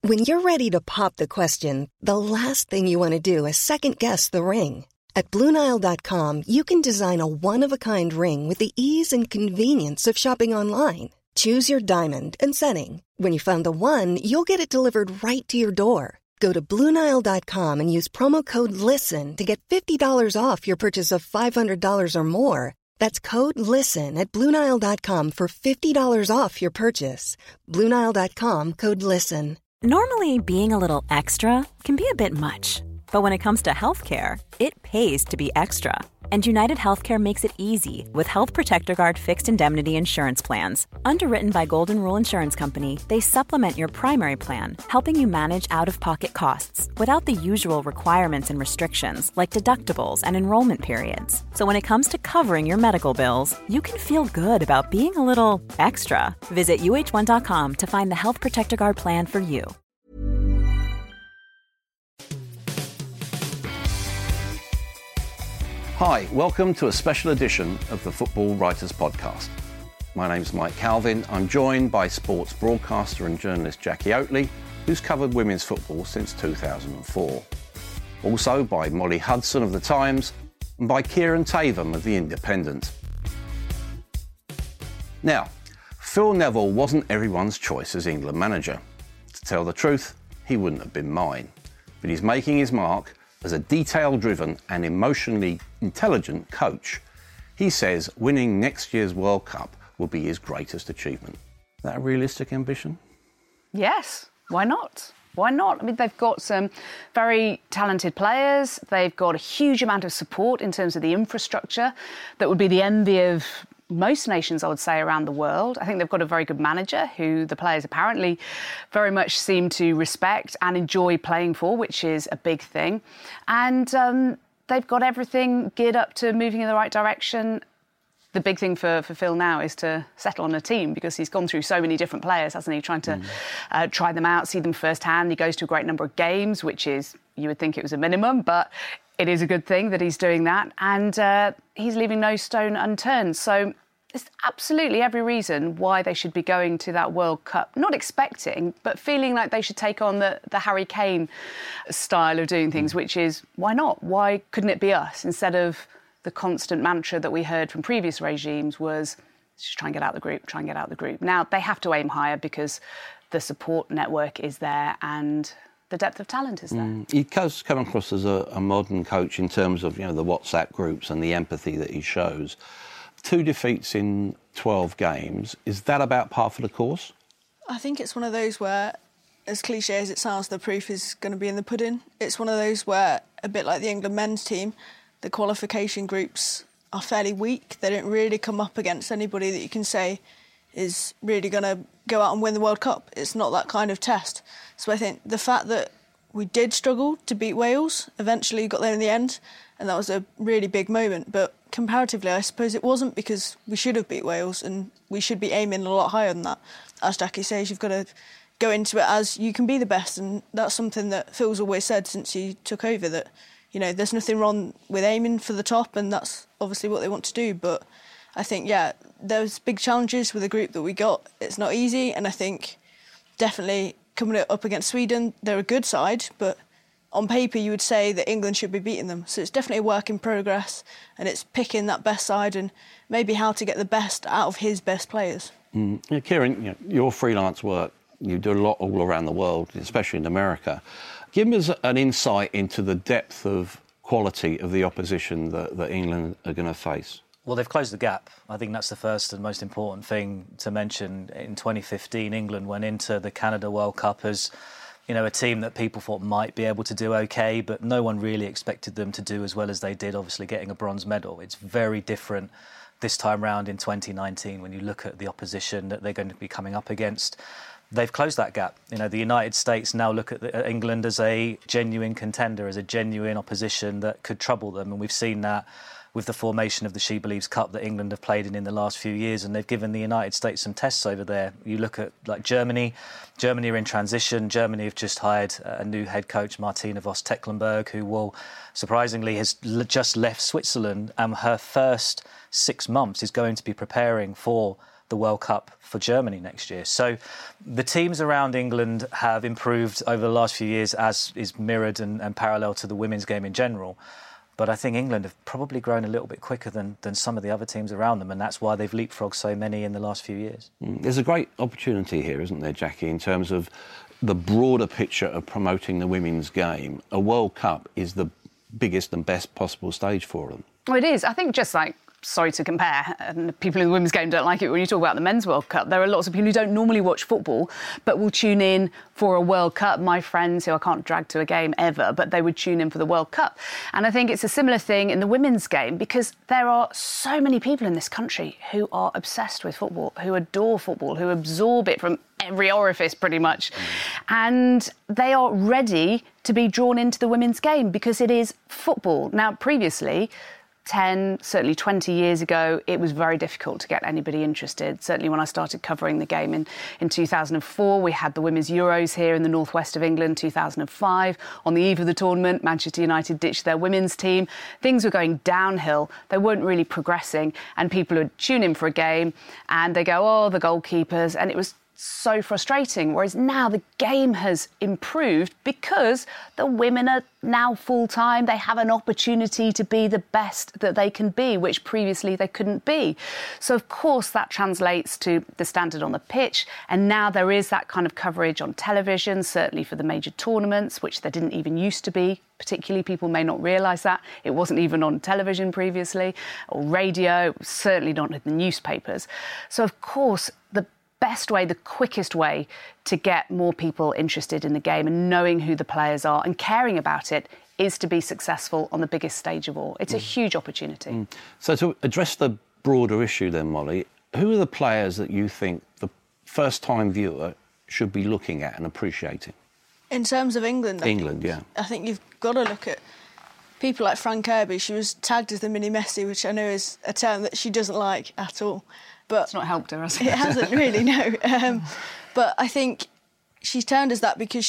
When you're ready to pop the question, the last thing you want to do is second-guess the ring. At BlueNile.com, you can design a one-of-a-kind ring with the ease and convenience of shopping online. Choose your diamond and setting. When you find the one, you'll get it delivered right to your door. Go to BlueNile.com and use promo code LISTEN to get $50 off your purchase of $500 or more. That's code LISTEN at BlueNile.com for $50 off your purchase. BlueNile.com, code LISTEN. Normally, being a little extra can be a bit much. But when it comes to healthcare, it pays to be extra. And United Healthcare makes it easy with Health Protector Guard fixed indemnity insurance plans. Underwritten by Golden Rule Insurance Company, they supplement your primary plan, helping you manage out-of-pocket costs without the usual requirements and restrictions like deductibles and enrollment periods. So when it comes to covering your medical bills, you can feel good about being a little extra. Visit UH1.com to find the Health Protector Guard plan for you. Hi, welcome to a special edition of the Football Writers Podcast. My name's Mike Calvin. I'm joined by sports broadcaster and journalist Jackie Oatley, who's covered women's football since 2004. Also by Molly Hudson of The Times and by Kieran Tatham of The Independent. Now, Phil Neville wasn't everyone's choice as England manager. To tell the truth, he wouldn't have been mine. But he's making his mark as a detail-driven and emotionally intelligent coach. He says winning next year's World Cup will be his greatest achievement. Is that a realistic ambition? Yes, why not? Why not? I mean, they've got some very talented players. They've got a huge amount of support in terms of the infrastructure that would be the envy of most nations, I would say, around the world. I think they've got a very good manager who the players apparently very much seem to respect and enjoy playing for, which is a big thing. And they've got everything geared up to moving in the right direction. The big thing for Phil now is to settle on a team, because he's gone through so many different players, hasn't he? Trying to try them out, see them firsthand. He goes to a great number of games, which is, you would think it was a minimum, but it is a good thing that he's doing that. And he's leaving no stone unturned. So there's absolutely every reason why they should be going to that World Cup, not expecting, but feeling like they should take on the Harry Kane style of doing things, which is, why not? Why couldn't it be us? Instead of the constant mantra that we heard from previous regimes was, just try and get out the group, try and get out the group. Now, they have to aim higher because the support network is there and the depth of talent is there. He does come across as a modern coach in terms of, the WhatsApp groups and the empathy that he shows. 2 defeats in 12 games. Is that about par for the course? I think it's one of those where, as cliche as it sounds, the proof is going to be in the pudding. It's one of those where, a bit like the England men's team, the qualification groups are fairly weak. They don't really come up against anybody that you can say is really going to go out and win the World Cup. It's not that kind of test. So I think the fact that we did struggle to beat Wales, eventually got there in the end, and that was a really big moment. But comparatively, I suppose it wasn't, because we should have beat Wales and we should be aiming a lot higher than that. As Jackie says, you've got to go into it as you can be the best, and that's something that Phil's always said since he took over, that, there's nothing wrong with aiming for the top, and that's obviously what they want to do. But I think, there's big challenges with the group that we got. It's not easy, and I think definitely coming up against Sweden, they're a good side, but on paper you would say that England should be beating them. So it's definitely a work in progress, and it's picking that best side and maybe how to get the best out of his best players. Yeah, Kieran, your freelance work, you do a lot all around the world, especially in America. Give us an insight into the depth of quality of the opposition that England are going to face. Well, they've closed the gap. I think that's the first and most important thing to mention. In 2015, England went into the Canada World Cup as, a team that people thought might be able to do OK, but no one really expected them to do as well as they did, obviously getting a bronze medal. It's very different this time round in 2019 when you look at the opposition that they're going to be coming up against. They've closed that gap. The United States now look at England as a genuine contender, as a genuine opposition that could trouble them, and we've seen that with the formation of the She Believes Cup that England have played in the last few years, and they've given the United States some tests over there. You look at Germany are in transition. Germany have just hired a new head coach, Martina Voss-Tecklenburg, who will, surprisingly, has just left Switzerland, and her first 6 months is going to be preparing for the World Cup for Germany next year. So the teams around England have improved over the last few years, as is mirrored and parallel to the women's game in general. But I think England have probably grown a little bit quicker than some of the other teams around them, and that's why they've leapfrogged so many in the last few years. There's a great opportunity here, isn't there, Jackie, in terms of the broader picture of promoting the women's game. A World Cup is the biggest and best possible stage for them. Well, it is. I think just like, sorry to compare, and people in the women's game don't like it when you talk about the Men's World Cup. There are lots of people who don't normally watch football but will tune in for a World Cup. My friends, who I can't drag to a game ever, but they would tune in for the World Cup. And I think it's a similar thing in the women's game, because there are so many people in this country who are obsessed with football, who adore football, who absorb it from every orifice pretty much. And they are ready to be drawn into the women's game because it is football. Now, previously, 10, certainly 20 years ago, it was very difficult to get anybody interested. Certainly when I started covering the game in 2004, we had the Women's Euros here in the northwest of England, 2005. On the eve of the tournament, Manchester United ditched their women's team. Things were going downhill. They weren't really progressing, and people would tune in for a game and they go, oh, the goalkeepers, and it was so frustrating. Whereas now the game has improved because the women are now full-time. They have an opportunity to be the best that they can be, which previously they couldn't be. So, of course, that translates to the standard on the pitch. And now there is that kind of coverage on television, certainly for the major tournaments, which there didn't even used to be. Particularly, people may not realise that. It wasn't even on television previously, or radio, certainly not in the newspapers. So, of course, the best way, the quickest way to get more people interested in the game and knowing who the players are and caring about it is to be successful on the biggest stage of all. It's a huge opportunity. So to address the broader issue then, Molly, who are the players that you think the first-time viewer should be looking at and appreciating? In terms of England, Yeah. I think you've got to look at people like Fran Kirby. She was tagged as the mini Messi, which I know is a term that she doesn't like at all. But it's not helped her, has it? It hasn't really, no. But I think she's termed as that because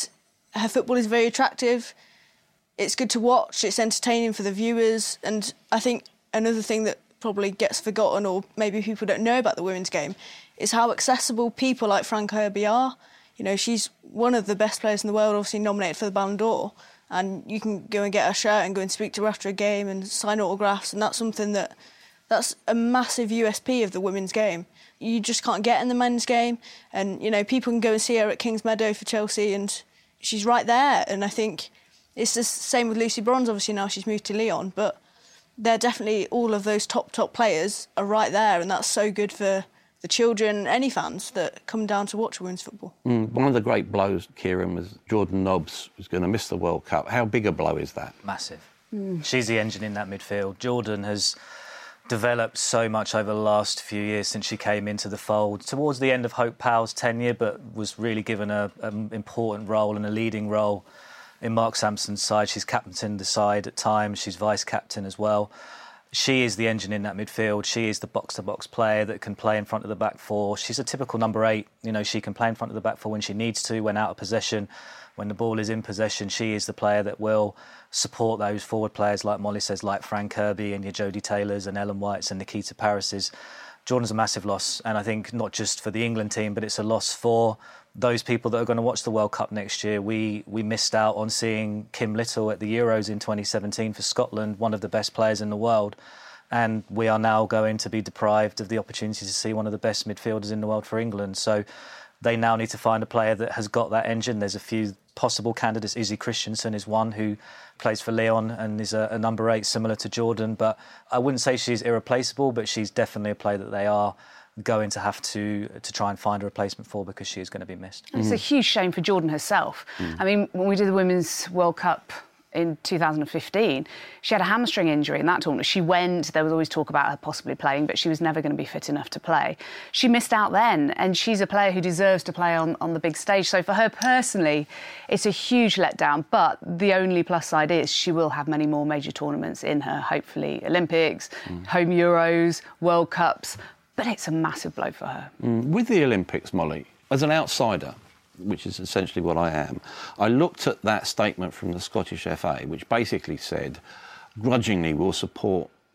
her football is very attractive. It's good to watch. It's entertaining for the viewers. And I think another thing that probably gets forgotten, or maybe people don't know about the women's game, is how accessible people like Fran Kirby are. You know, she's one of the best players in the world, obviously nominated for the Ballon d'Or. And you can go and get her shirt and go and speak to her after a game and sign autographs. And that's something that's a massive USP of the women's game. You just can't get in the men's game. And, you know, people can go and see her at Kingsmeadow for Chelsea and she's right there. And I think it's the same with Lucy Bronze. Obviously now she's moved to Lyon, but they're definitely, all of those top players are right there, and that's so good for the children, any fans that come down to watch women's football. One of the great blows, Kieran, was Jordan Nobbs was going to miss the World Cup. How big a blow is that? Massive. She's the engine in that midfield. Jordan has developed so much over the last few years since she came into the fold. Towards the end of Hope Powell's tenure, but was really given an important role and a leading role in Mark Sampson's side. She's captained the side at times. She's vice-captain as well. She is the engine in that midfield. She is the box-to-box player that can play in front of the back four. She's a typical number 8. You know, she can play in front of the back four when she needs to, when out of possession. When the ball is in possession, she is the player that will support those forward players, like Molly says, like Fran Kirby and your Jodie Taylors and Ellen Whites and Nikita Parises. Jordan's a massive loss, and I think not just for the England team, but it's a loss for those people that are going to watch the World Cup next year. We missed out on seeing Kim Little at the Euros in 2017 for Scotland, one of the best players in the world, and we are now going to be deprived of the opportunity to see one of the best midfielders in the world for England. So they now need to find a player that has got that engine. There's a few possible candidates. Izzy Christensen is one who plays for Lyon and is a number 8 similar to Jordan, but I wouldn't say she's irreplaceable, but she's definitely a player that they are going to have to try and find a replacement for, because she is going to be missed. It's a huge shame for Jordan herself. I mean, when we did the Women's World Cup in 2015, she had a hamstring injury in that tournament. She went, there was always talk about her possibly playing, but she was never going to be fit enough to play. She missed out then, and she's a player who deserves to play on the big stage. So for her personally, it's a huge letdown, but the only plus side is she will have many more major tournaments in her, hopefully Olympics, home Euros, World Cups, but it's a massive blow for her. With the Olympics, Molly, as an outsider, which is essentially what I am, I looked at that statement from the Scottish FA, which basically said, grudgingly, we'll support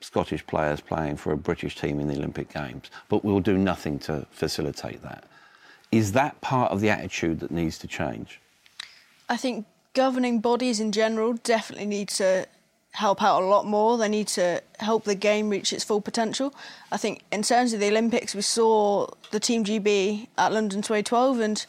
Scottish players playing for a British team in the Olympic Games, but we'll do nothing to facilitate that. Is that part of the attitude that needs to change? I think governing bodies in general definitely need to help out a lot more. They need to help the game reach its full potential. I think in terms of the Olympics, we saw the Team GB at London 2012, and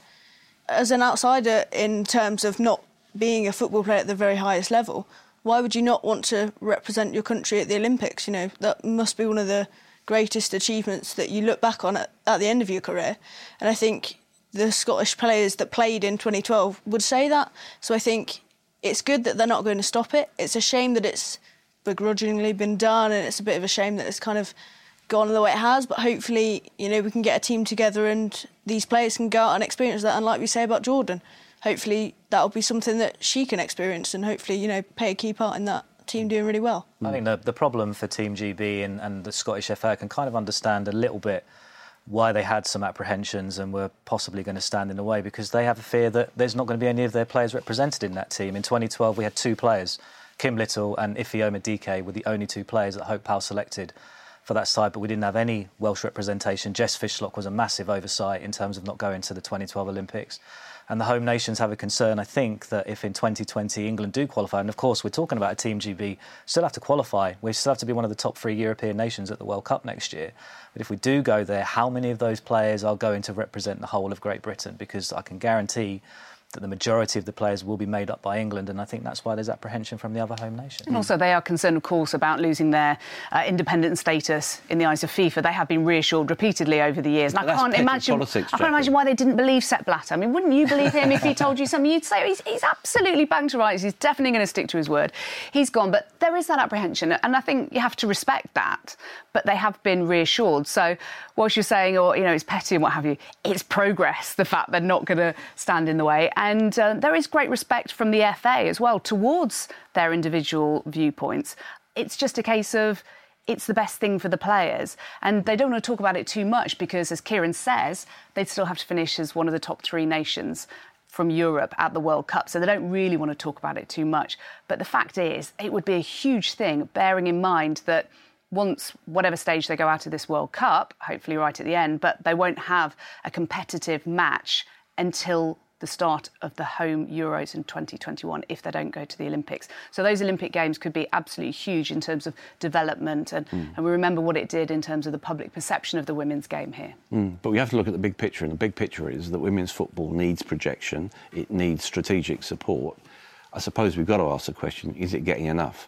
as an outsider in terms of not being a football player at the very highest level, why would you not want to represent your country at the Olympics? You know, that must be one of the greatest achievements that you look back on at the end of your career. And I think the Scottish players that played in 2012 would say that. So I think it's good that they're not going to stop it. It's a shame that it's begrudgingly been done, and it's a bit of a shame that it's kind of gone the way it has. But hopefully, you know, we can get a team together and these players can go out and experience that. And like we say about Jordan, hopefully that'll be something that she can experience and hopefully, you know, play a key part in that team doing really well. I think the problem for Team GB and the Scottish FA, I can kind of understand a little bit why they had some apprehensions and were possibly going to stand in the way, because they have a fear that there's not going to be any of their players represented in that team. In 2012, we had 2 players, Kim Little and Ifeoma Dike, were the only 2 players that Hope Powell selected for that side, but we didn't have any Welsh representation. Jess Fishlock was a massive oversight in terms of not going to the 2012 Olympics. And the home nations have a concern, I think, that if in 2020 England do qualify, and of course we're talking about a Team GB, still have to qualify. We still have to be one of the top 3 European nations at the World Cup next year. But if we do go there, how many of those players are going to represent the whole of Great Britain? Because I can guarantee that the majority of the players will be made up by England, and I think that's why there's apprehension from the other home nations. And also they are concerned, of course, about losing their independent status in the eyes of FIFA. They have been reassured repeatedly over the years. And I can't imagine why they didn't believe Sepp Blatter. I mean, wouldn't you believe him if he told you something? You'd say he's absolutely bang to rights. He's definitely going to stick to his word. He's gone, but there is that apprehension, and I think you have to respect that. But they have been reassured. So whilst you're saying, or, you know, it's petty and what have you, it's progress, the fact they're not going to stand in the way. And there is great respect from the FA as well towards their individual viewpoints. It's just a case of it's the best thing for the players. And they don't want to talk about it too much because, as Kieran says, they'd still have to finish as one of the top 3 nations from Europe at the World Cup. So they don't really want to talk about it too much. But the fact is, it would be a huge thing, bearing in mind that once, whatever stage they go out of this World Cup, hopefully right at the end, but they won't have a competitive match until the start of the home Euros in 2021 if they don't go to the Olympics. So those Olympic Games could be absolutely huge in terms of development and we remember what it did in terms of the public perception of the women's game here. But we have to look at the big picture, and the big picture is that women's football needs projection, it needs strategic support. I suppose we've got to ask the question, is it getting enough?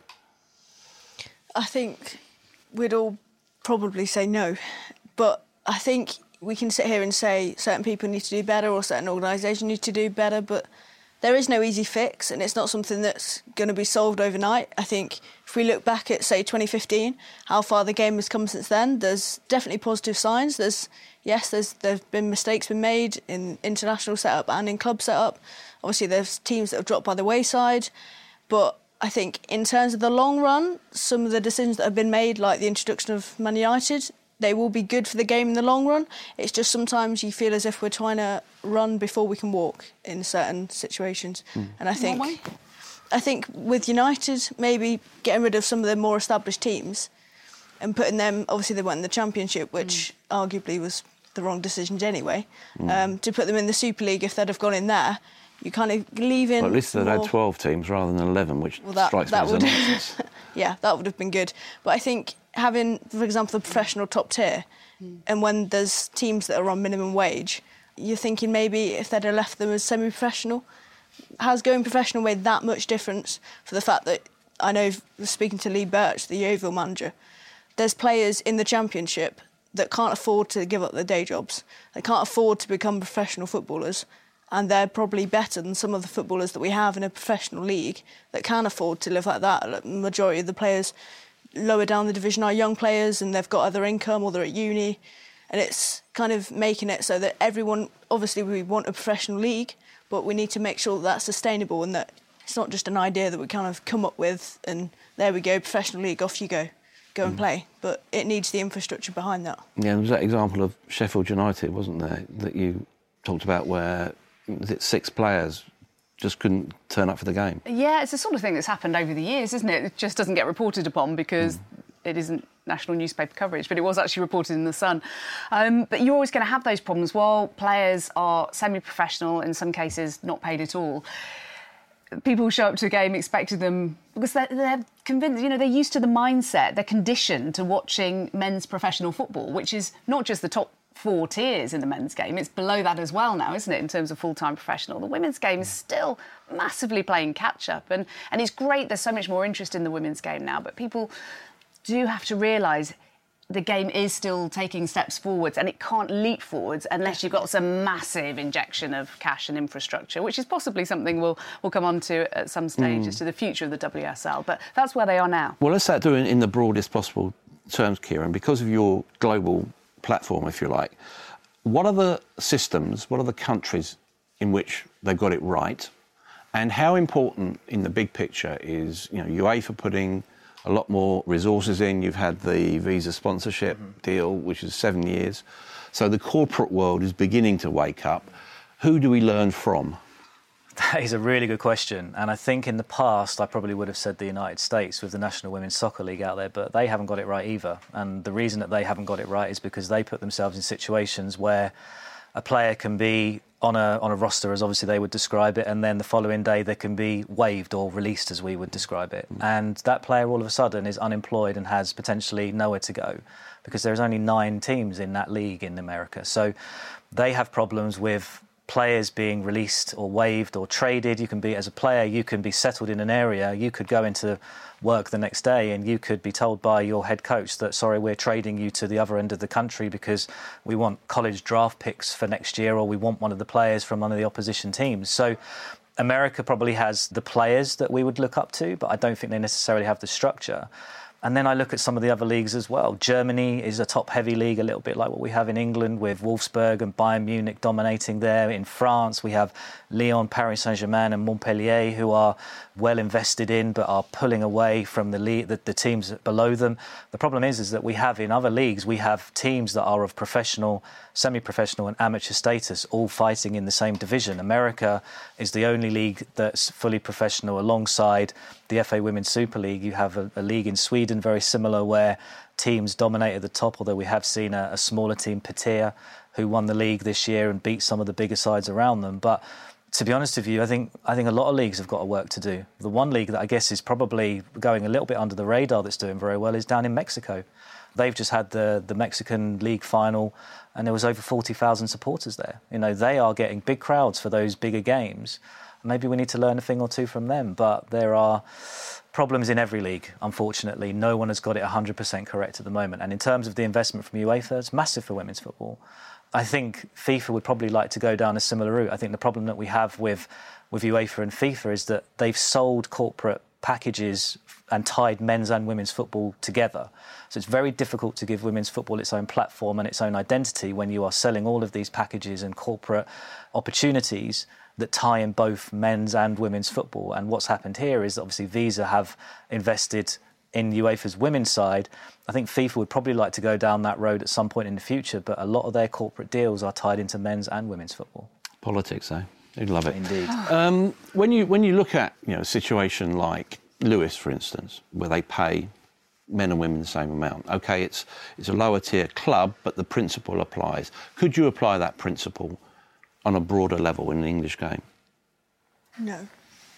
I think we'd all probably say no, but I think we can sit here and say certain people need to do better or certain organisations need to do better, but there is no easy fix and it's not something that's going to be solved overnight. I think if we look back at, say, 2015, how far the game has come since then, there's definitely positive signs. There's been mistakes been made in international setup and in club setup. Obviously, there's teams that have dropped by the wayside, but I think in terms of the long run, some of the decisions that have been made, like the introduction of Man United, they will be good for the game in the long run. It's just sometimes you feel as if we're trying to run before we can walk in certain situations. And I think with United, maybe getting rid of some of the more established teams and putting them, obviously they went in the Championship, which arguably was the wrong decisions anyway, to put them in the Super League if they'd have gone in there. You kind of leave in... Well, at least they'd had 12 teams rather than 11, which strikes me as a nonsense. Yeah, that would have been good. But I think having, for example, the professional top tier, and when there's teams that are on minimum wage, you're thinking maybe if they'd have left them as semi-professional, has going professional made that much difference for the fact that, I know, speaking to Lee Birch, the Yeovil manager, there's players in the Championship that can't afford to give up their day jobs. They can't afford to become professional footballers. And they're probably better than some of the footballers that we have in a professional league that can afford to live like that. The majority of the players lower down the division are young players and they've got other income or they're at uni. And it's kind of making it so that everyone, obviously we want a professional league, but we need to make sure that that's sustainable and that it's not just an idea that we kind of come up with and there we go, professional league, off you go and play. But it needs the infrastructure behind that. Yeah, there was that example of Sheffield United, wasn't there, that you talked about where... Was it 6 players just couldn't turn up for the game? Yeah, it's the sort of thing that's happened over the years, isn't it? It just doesn't get reported upon because it isn't national newspaper coverage, but it was actually reported in The Sun. But you're always going to have those problems while players are semi-professional, in some cases not paid at all. People show up to a game expecting them because they're convinced, they're used to the mindset, they're conditioned to watching men's professional football, which is not just the top 4 tiers in the men's game, it's below that as well now, isn't it, in terms of full-time professional. The women's game is still massively playing catch-up, and it's great there's so much more interest in the women's game now, but people do have to realise the game is still taking steps forwards, and it can't leap forwards unless you've got some massive injection of cash and infrastructure, which is possibly something we'll come on to at some stage as to the future of the WSL. But that's where they are now. Well, let's start doing it in the broadest possible terms, Kieran, because of your global platform, if you like. What are the systems, what are the countries in which they've got it right? And how important in the big picture is, UEFA putting a lot more resources in. You've had the visa sponsorship deal, which is 7 years. So the corporate world is beginning to wake up. Who do we learn from? That is a really good question. And I think in the past, I probably would have said the United States with the National Women's Soccer League out there, but they haven't got it right either. And the reason that they haven't got it right is because they put themselves in situations where a player can be on a roster, as obviously they would describe it, and then the following day they can be waived or released, as we would describe it. And that player all of a sudden is unemployed and has potentially nowhere to go because there's only 9 teams in that league in America. So they have problems with players being released or waived or traded. You can be, as a player, you can be settled in an area. You could go into work the next day and you could be told by your head coach that, sorry, we're trading you to the other end of the country because we want college draft picks for next year, or we want one of the players from one of the opposition teams. So America probably has the players that we would look up to, but I don't think they necessarily have the structure. And then I look at some of the other leagues as well. Germany is a top-heavy league, a little bit like what we have in England with Wolfsburg and Bayern Munich dominating there. In France, we have Lyon, Paris Saint-Germain and Montpellier, who are well invested in but are pulling away from the teams below them. The problem is that we have in other leagues, we have teams that are of professional, semi-professional and amateur status all fighting in the same division. America is the only league that's fully professional alongside the FA Women's Super League. You have a league in Sweden very similar where teams dominate at the top, although we have seen a smaller team, Petir, who won the league this year and beat some of the bigger sides around them. But to be honest with you, I think a lot of leagues have got work to do. The one league that I guess is probably going a little bit under the radar that's doing very well is down in Mexico. They've just had the Mexican League final and there was over 40,000 supporters there. They are getting big crowds for those bigger games. Maybe we need to learn a thing or two from them, but there are problems in every league, unfortunately. No one has got it 100% correct at the moment. And in terms of the investment from UEFA, it's massive for women's football. I think FIFA would probably like to go down a similar route. I think the problem that we have with UEFA and FIFA is that they've sold corporate packages and tied men's and women's football together. So it's very difficult to give women's football its own platform and its own identity when you are selling all of these packages and corporate opportunities that tie in both men's and women's football. And what's happened here is that obviously Visa have invested in UEFA's women's side. I think FIFA would probably like to go down that road at some point in the future, but a lot of their corporate deals are tied into men's and women's football. Politics, though. You'd love it. Indeed. When you look at a situation like Lewes, for instance, where they pay men and women the same amount. OK, it's a lower tier club, but the principle applies. Could you apply that principle on a broader level in the English game? No.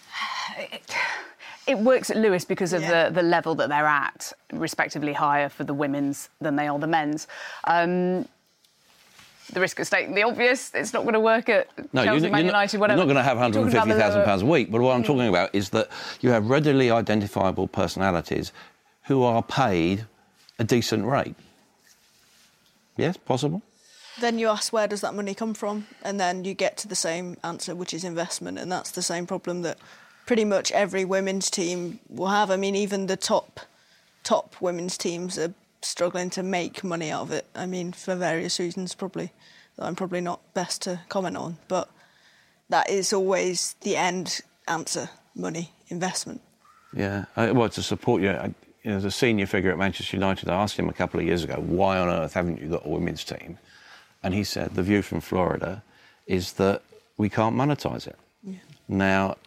It works at Lewes because of the level that they're at, respectively higher for the women's than they are the men's. The risk of stating the obvious, it's not going to work at Chelsea, Man United, whatever. You're not going to have £150,000 a week, but what I'm talking about is that you have readily identifiable personalities who are paid a decent rate. Yes, possible? Then you ask, where does that money come from? And then you get to the same answer, which is investment, and that's the same problem that pretty much every women's team will have. I mean, even the top women's teams are struggling to make money out of it. I mean, for various reasons, probably, that I'm probably not best to comment on. But that is always the end answer: money, investment. Yeah, well, to support you, as a senior figure at Manchester United, I asked him a couple of years ago, why on earth haven't you got a women's team? And he said, the view from Florida is that we can't monetise it. Yeah. Now,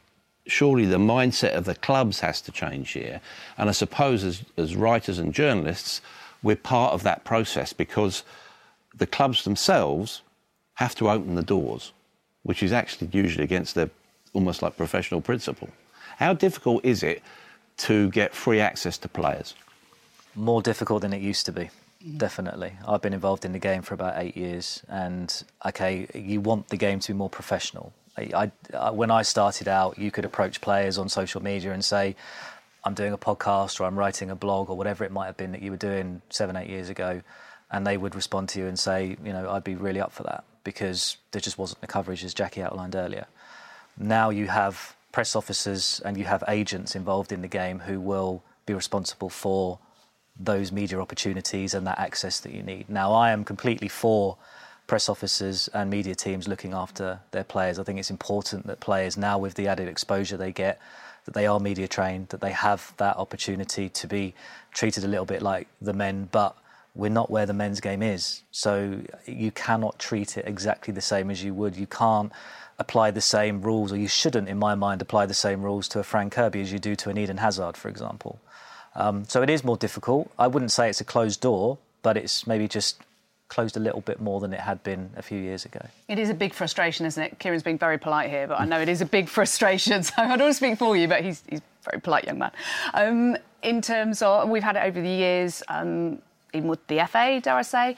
surely the mindset of the clubs has to change here. And I suppose as writers and journalists, we're part of that process because the clubs themselves have to open the doors, which is actually usually against their almost like professional principle. How difficult is it to get free access to players? More difficult than it used to be, definitely. I've been involved in the game for about 8 years, and OK, you want the game to be more professional. When I started out, you could approach players on social media and say, I'm doing a podcast or I'm writing a blog or whatever it might have been that you were doing 7-8 years ago, and they would respond to you and say, you know, I'd be really up for that, because there just wasn't the coverage, as Jackie outlined earlier. Now you have press officers and you have agents involved in the game who will be responsible for those media opportunities and that access that you need. Now, I am completely for press officers and media teams looking after their players. I think it's important that players now, with the added exposure they get, that they are media trained, that they have that opportunity to be treated a little bit like the men, but we're not where the men's game is. So you cannot treat it exactly the same as you would. You can't apply the same rules, or you shouldn't, in my mind, apply the same rules to a Frank Kirby as you do to an Eden Hazard, for example. So it is more difficult. I wouldn't say it's a closed door, but it's maybe just closed a little bit more than it had been a few years ago. It is a big frustration, isn't it? Kieran's being very polite here, but I know it is a big frustration, so I don't want to speak for you, but he's a very polite young man. In terms of, we've had it over the years, even with the FA, dare I say,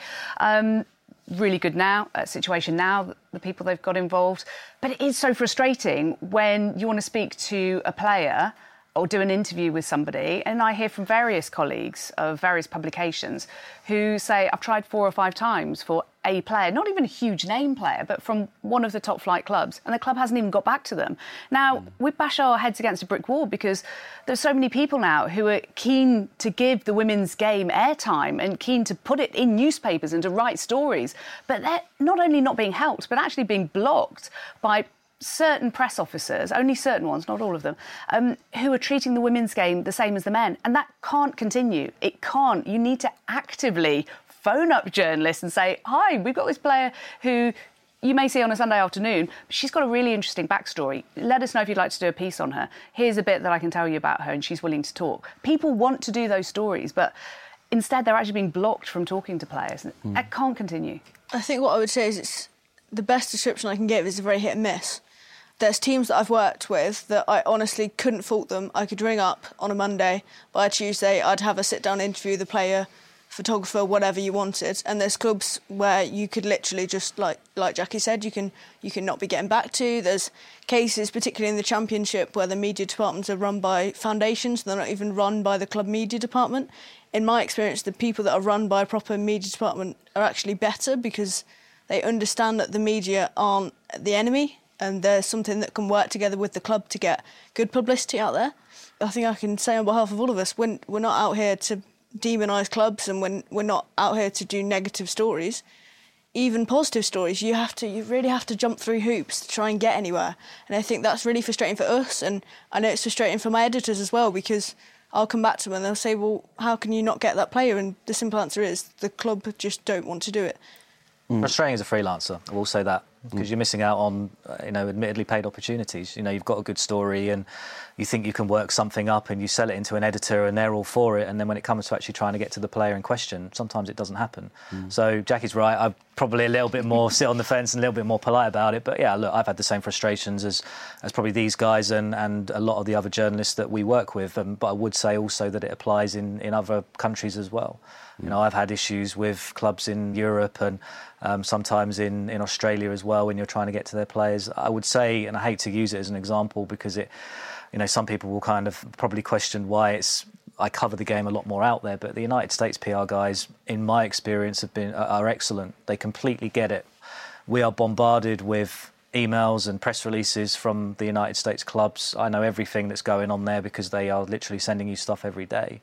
really good situation now, the people they've got involved. But it is so frustrating when you want to speak to a player or do an interview with somebody, and I hear from various colleagues of various publications who say, I've tried 4 or 5 times for a player, not even a huge name player, but from one of the top flight clubs, and the club hasn't even got back to them. Now, we bash our heads against a brick wall because there's so many people now who are keen to give the women's game airtime and keen to put it in newspapers and to write stories, but they're not only not being helped, but actually being blocked by certain press officers, only certain ones, not all of them, who are treating the women's game the same as the men. And that can't continue. It can't. You need to actively phone up journalists and say, hi, we've got this player who you may see on a Sunday afternoon, but she's got a really interesting backstory. Let us know if you'd like to do a piece on her. Here's a bit that I can tell you about her, and she's willing to talk. People want to do those stories, but instead they're actually being blocked from talking to players. That can't continue. I think what I would say is it's the best description I can give is a very hit and miss. There's teams that I've worked with that I honestly couldn't fault them. I could ring up on a Monday, by Tuesday I'd have a sit-down interview with the player, photographer, whatever you wanted. And there's clubs where you could literally just, like Jackie said, you can not be getting back to. There's cases, particularly in the Championship, where the media departments are run by foundations. They're not even run by the club media department. In my experience, the people that are run by a proper media department are actually better because they understand that the media aren't the enemy, and there's something that can work together with the club to get good publicity out there. I think I can say on behalf of all of us, we're not out here to demonise clubs, and we're not out here to do negative stories. Even positive stories, you really have to jump through hoops to try and get anywhere. And I think that's really frustrating for us, and I know it's frustrating for my editors as well, because I'll come back to them and they'll say, well, how can you not get that player? And the simple answer is the club just don't want to do it. Frustrating as a freelancer, I will say that, because you're missing out on, admittedly paid opportunities. You've got a good story and you think you can work something up and you sell it into an editor and they're all for it, and then when it comes to actually trying to get to the player in question, sometimes it doesn't happen. So Jackie's right, I'm probably a little bit more sit on the fence and a little bit more polite about it, but yeah, look, I've had the same frustrations as probably these guys and a lot of the other journalists that we work with, but I would say also that it applies in other countries as well. I've had issues with clubs in Europe and sometimes in Australia as well when you're trying to get to their players. I would say, and I hate to use it as an example because some people will kind of probably question why I cover the game a lot more out there, but the United States PR guys, in my experience, are excellent. They completely get it. We are bombarded with emails and press releases from the United States clubs. I know everything that's going on there because they are literally sending you stuff every day.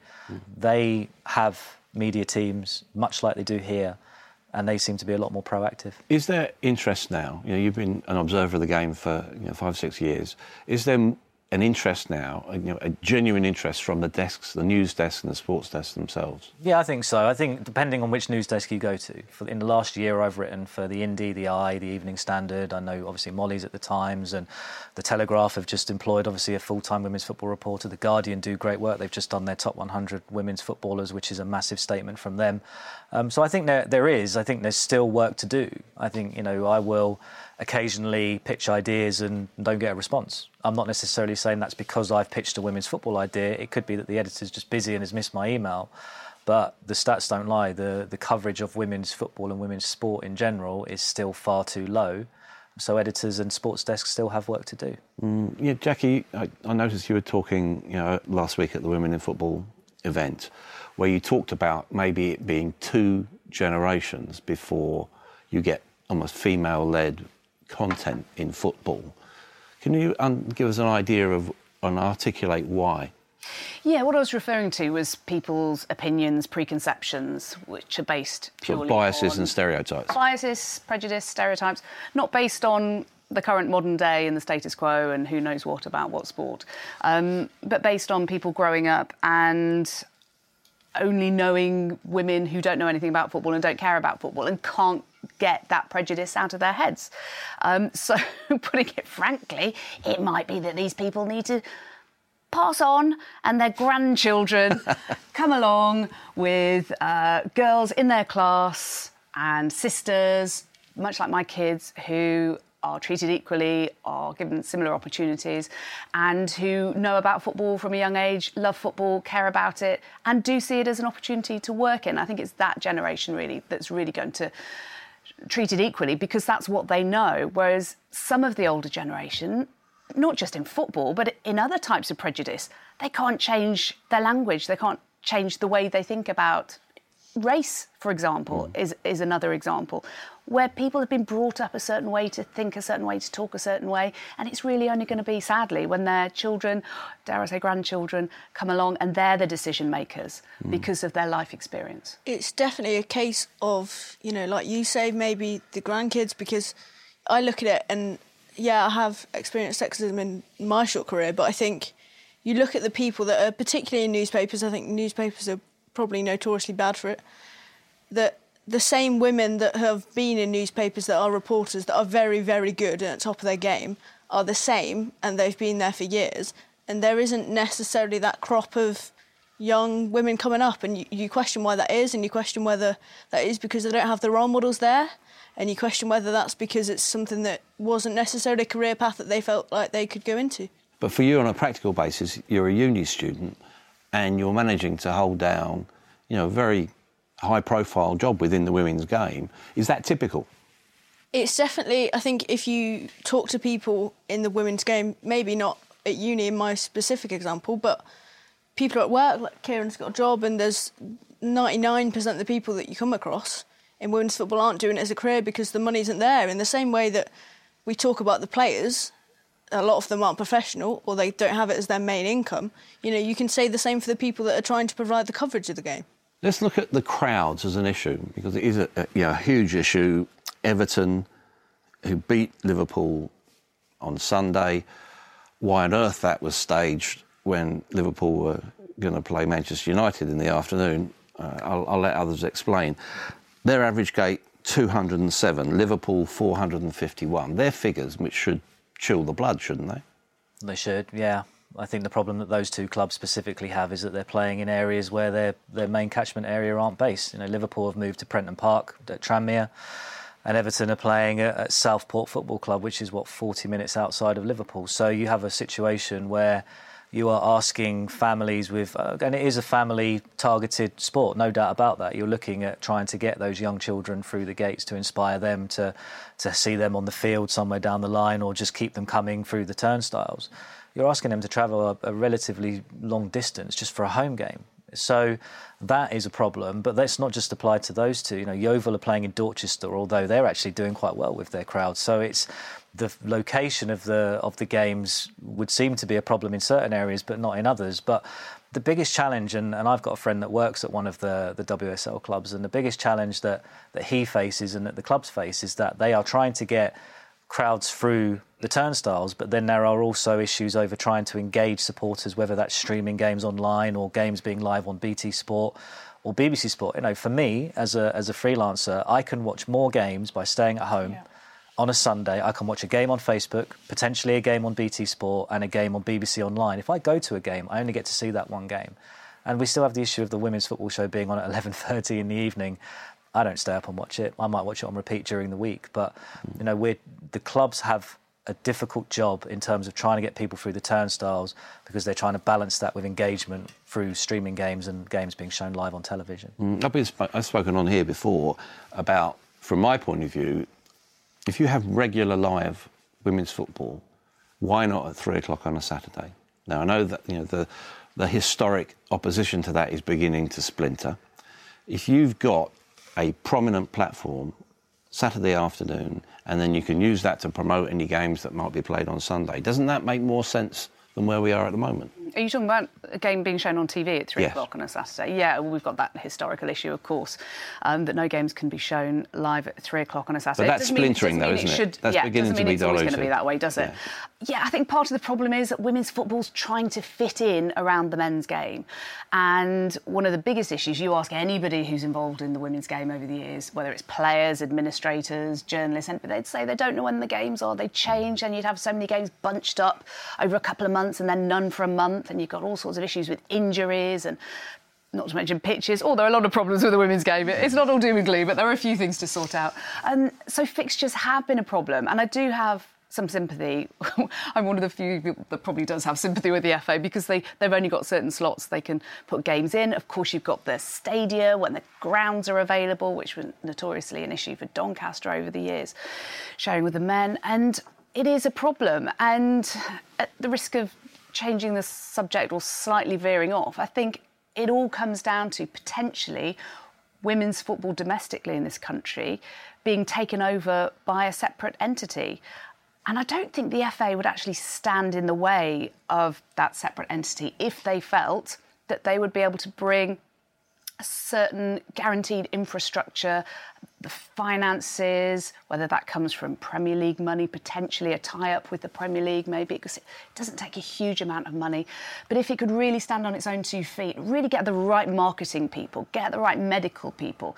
They have media teams, much like they do here, and they seem to be a lot more proactive. Is there interest now? You've been an observer of the game for 5-6 years. Is there an interest now, a genuine interest from the desks, the news desk and the sports desk themselves? Yeah, I think so. I think depending on which news desk you go to. In the last year, I've written for the Indie, the Eye, the Evening Standard. I know, obviously, Molly's at the Times, and the Telegraph have just employed, obviously, a full-time women's football reporter. The Guardian do great work. They've just done their top 100 women's footballers, which is a massive statement from them. So I think there's still work to do. I think, I will occasionally pitch ideas and don't get a response. I'm not necessarily saying that's because I've pitched a women's football idea. It could be that the editor's just busy and has missed my email. But the stats don't lie. The coverage of women's football and women's sport in general is still far too low. So editors and sports desks still have work to do. Yeah, Jackie, I noticed you were talking last week at the Women in Football event where you talked about maybe it being 2 generations before you get almost female-led content in football. Can you give us an idea of and articulate why? Yeah, what I was referring to was people's opinions, preconceptions, which are based purely on biases and stereotypes. Biases, prejudice, stereotypes, not based on the current modern day and the status quo and who knows what about what sport, but based on people growing up and only knowing women who don't know anything about football and don't care about football and can't get that prejudice out of their heads. So, putting it frankly, it might be that these people need to pass on and their grandchildren come along with girls in their class and sisters, much like my kids, who are treated equally, are given similar opportunities, and who know about football from a young age, love football, care about it, and do see it as an opportunity to work in. I think it's that generation really that's really going to treat it equally because that's what they know, whereas some of the older generation, not just in football, but in other types of prejudice, they can't change their language, they can't change the way they think about race, for example, is another example, where people have been brought up a certain way, to think a certain way, to talk a certain way, and it's really only going to be, sadly, when their children, dare I say grandchildren, come along and they're the decision makers because of their life experience. It's definitely a case of, like you say, maybe the grandkids, because I look at it and, yeah, I have experienced sexism in my short career, but I think you look at the people that are, particularly in newspapers, I think newspapers are probably notoriously bad for it, that the same women that have been in newspapers that are reporters that are very, very good and at top of their game are the same, and they've been there for years, and there isn't necessarily that crop of young women coming up, and you question why that is, and you question whether that is because they don't have the role models there, and you question whether that's because it's something that wasn't necessarily a career path that they felt like they could go into. But for you, on a practical basis, you're a uni student and you're managing to hold down, a very high-profile job within the women's game. Is that typical? It's definitely, I think, if you talk to people in the women's game, maybe not at uni in my specific example, but people at work, like Kieran's got a job, and there's 99% of the people that you come across in women's football aren't doing it as a career because the money isn't there. In the same way that we talk about the players, a lot of them aren't professional or they don't have it as their main income. You can say the same for the people that are trying to provide the coverage of the game. Let's look at the crowds as an issue, because it is a huge issue. Everton, who beat Liverpool on Sunday, why on earth that was staged when Liverpool were going to play Manchester United in the afternoon, I'll let others explain. Their average gate, 207, Liverpool 451. They're figures which should chill the blood, shouldn't they? They should, yeah. I think the problem that those two clubs specifically have is that they're playing in areas where their main catchment area aren't based. Liverpool have moved to Prenton Park at Tranmere, and Everton are playing at Southport Football Club, which is, 40 minutes outside of Liverpool. So you have a situation where you are asking families with... and it is a family-targeted sport, no doubt about that. You're looking at trying to get those young children through the gates to inspire them to see them on the field somewhere down the line, or just keep them coming through the turnstiles. You're asking them to travel a relatively long distance just for a home game. So that is a problem, but that's not just applied to those two. Yeovil are playing in Dorchester, although they're actually doing quite well with their crowd. So it's the location of the games would seem to be a problem in certain areas, but not in others. But the biggest challenge, and I've got a friend that works at one of the WSL clubs, and the biggest challenge that he faces and that the clubs face is that they are trying to get crowds through the turnstiles, but then there are also issues over trying to engage supporters, whether that's streaming games online or games being live on BT Sport or BBC Sport. You know, for me, as a freelancer, I can watch more games by staying at home. Yeah. On a Sunday, I can watch a game on Facebook, potentially a game on BT Sport and a game on BBC Online. If I go to a game, I only get to see that one game. And we still have the issue of the women's football show being on at 11:30 in the evening. I don't stay up and watch it. I might watch it on repeat during the week. But, you know, the clubs have a difficult job in terms of trying to get people through the turnstiles because they're trying to balance that with engagement through streaming games and games being shown live on television. I've spoken on here before about, from my point of view, if you have regular live women's football, why not at 3 o'clock on a Saturday? Now, I know that, you know, the historic opposition to that is beginning to splinter. If you've got a prominent platform Saturday afternoon and then you can use that to promote any games that might be played on Sunday, doesn't that make more sense than where we are at the moment? Are you talking about a game being shown on TV at 3 Yes. o'clock on a Saturday? Yeah, well, we've got that historical issue, of course, that no games can be shown live at 3 o'clock on a Saturday. But that's splintering, though, isn't it? That's beginning to be diluted. It's always going to be that way, does it? Yeah, I think part of the problem is that women's football's trying to fit in around the men's game. And one of the biggest issues, you ask anybody who's involved in the women's game over the years, whether it's players, administrators, journalists, they'd say they don't know when the games are. They change, and you'd have so many games bunched up over a couple of months and then none for a month, and you've got all sorts of issues with injuries and not to mention pitches. Oh, there are a lot of problems with the women's game. It's not all doom and gloom, but there are a few things to sort out. So fixtures have been a problem, and I do have some sympathy. I'm one of the few people that probably does have sympathy with the FA because they've only got certain slots they can put games in. Of course, you've got the stadia when the grounds are available, which was notoriously an issue for Doncaster over the years, sharing with the men. And it is a problem. And at the risk of changing the subject or slightly veering off, I think it all comes down to potentially women's football domestically in this country being taken over by a separate entity. And I don't think the FA would actually stand in the way of that separate entity if they felt that they would be able to bring a certain guaranteed infrastructure, the finances, whether that comes from Premier League money, potentially a tie-up with the Premier League maybe, because it doesn't take a huge amount of money. But if it could really stand on its own 2 feet, really get the right marketing people, get the right medical people,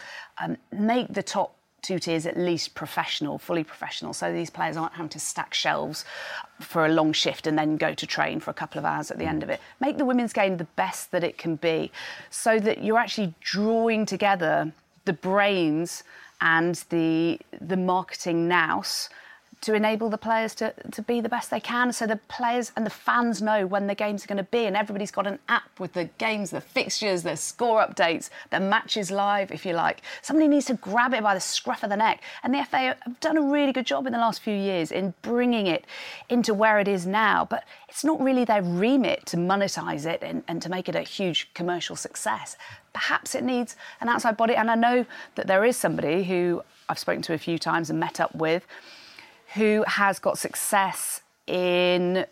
make the top 2 tiers at least professional, fully professional, so these players aren't having to stack shelves for a long shift and then go to train for a couple of hours at the end of it. Make the women's game the best that it can be so that you're actually drawing together the brains and the marketing nous to enable the players to be the best they can, so the players and the fans know when the games are going to be, and everybody's got an app with the games, the fixtures, the score updates, the matches live, if you like. Somebody needs to grab it by the scruff of the neck, and the FA have done a really good job in the last few years in bringing it into where it is now, but it's not really their remit to monetise it and to make it a huge commercial success. Perhaps it needs an outside body, and I know that there is somebody who I've spoken to a few times and met up with who has got success in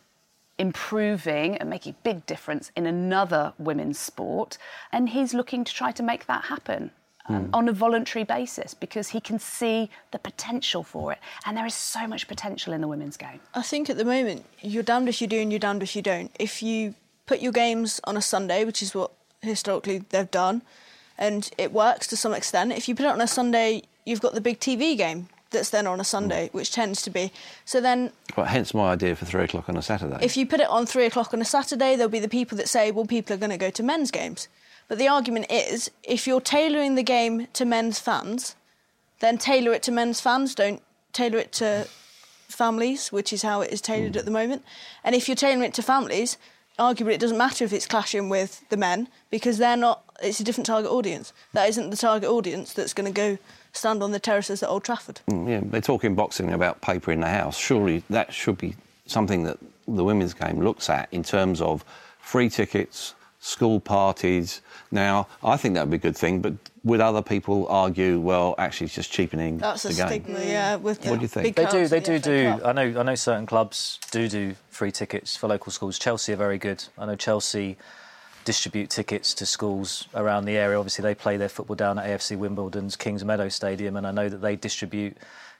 improving and making a big difference in another women's sport, and he's looking to try to make that happen on a voluntary basis because he can see the potential for it, and there is so much potential in the women's game. I think at the moment, you're damned if you do and you're damned if you don't. If you put your games on a Sunday, which is what historically they've done, and it works to some extent, if you put it on a Sunday, you've got the big TV game that's then on a Sunday, which tends to be. So then... Well, hence my idea for 3 o'clock on a Saturday. If you put it on 3 o'clock on a Saturday, there'll be the people that say, well, people are going to go to men's games. But the argument is, if you're tailoring the game to men's fans, then tailor it to men's fans, don't tailor it to families, which is how it is tailored at the moment. And if you're tailoring it to families, arguably it doesn't matter if it's clashing with the men, because they're not... It's a different target audience. That isn't the target audience that's going to go stand on the terraces at Old Trafford. Yeah, they're talking boxing about paper in the house. Surely that should be something that the women's game looks at in terms of free tickets, school parties. Now, I think that would be a good thing, but would other people argue, well, actually it's just cheapening the game? That's a stigma, yeah. With what do you think? They do. I know certain clubs do free tickets for local schools. Chelsea are very good. I know Chelsea distribute tickets to schools around the area. Obviously, they play their football down at AFC Wimbledon's Kings Meadow Stadium, and I know that they distribute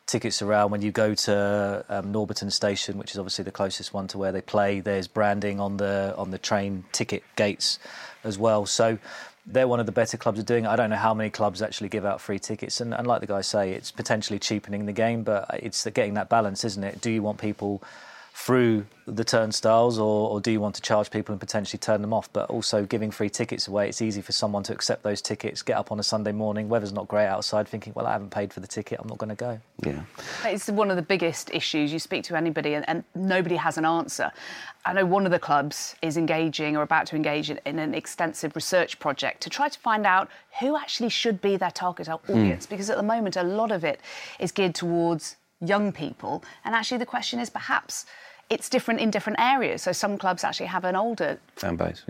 tickets around. When you go to Norbiton Station, which is obviously the closest one to where they play, there's branding on the train ticket gates as well. So they're one of the better clubs at doing it. I don't know how many clubs actually give out free tickets. And like the guys say, it's potentially cheapening the game, but it's getting that balance, isn't it? Do you want people through the turnstiles, or do you want to charge people and potentially turn them off? But also giving free tickets away, it's easy for someone to accept those tickets, get up on a Sunday morning, weather's not great outside, thinking, well, I haven't paid for the ticket, I'm not going to go. Yeah. It's one of the biggest issues. You speak to anybody and nobody has an answer. I know one of the clubs is engaging or about to engage in an extensive research project to try to find out who actually should be their target audience, because at the moment a lot of it is geared towards young people, and actually the question is perhaps it's different in different areas. So some clubs actually have an older fan base,